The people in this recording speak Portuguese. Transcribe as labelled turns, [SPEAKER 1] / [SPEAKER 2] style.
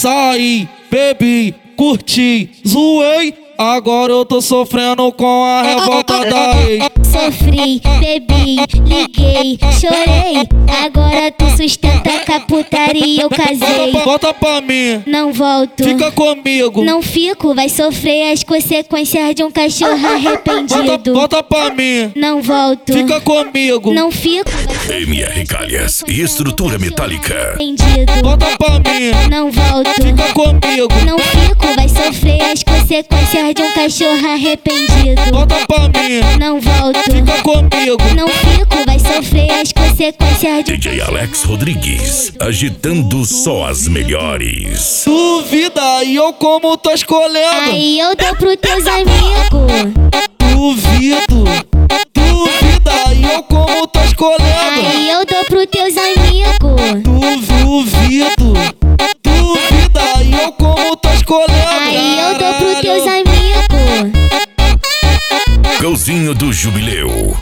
[SPEAKER 1] Saí, bebi, curti, zoei. Agora eu tô sofrendo com a revolta da ex.
[SPEAKER 2] Sofri, bebi, liguei, chorei. Agora tu sustenta com a putaria, eu casei.
[SPEAKER 1] Volta pra mim,
[SPEAKER 2] Não volto,
[SPEAKER 1] fica comigo.
[SPEAKER 2] não fico, vai sofrer as consequências de um cachorro arrependido.
[SPEAKER 1] Volta pra mim,
[SPEAKER 2] Não volto,
[SPEAKER 1] fica comigo.
[SPEAKER 2] não fico, vai sofrer
[SPEAKER 3] MR Calhas e estrutura metálica.
[SPEAKER 2] arrependido.
[SPEAKER 1] Volta pra mim,
[SPEAKER 2] Não volto,
[SPEAKER 1] fica comigo.
[SPEAKER 2] não fico, vai sofrer as consequências de um cachorro arrependido.
[SPEAKER 1] Volta pra mim,
[SPEAKER 2] Não volto,
[SPEAKER 1] fica comigo.
[SPEAKER 2] não fico, vai sofrer as consequências de um
[SPEAKER 3] DJ Alex Rodrigues, agitando só as melhores.
[SPEAKER 1] Duvida e eu como tuas colegas.
[SPEAKER 2] Aí eu dou pros teus amigos.
[SPEAKER 1] Duvido, duvida e eu como tuas colegas.
[SPEAKER 2] Aí eu dou pros teus amigos.
[SPEAKER 1] Duvido, duvida e eu como tuas colegas.
[SPEAKER 2] Aí eu dou pros teus amigos.
[SPEAKER 3] Golzinho do Jubileu.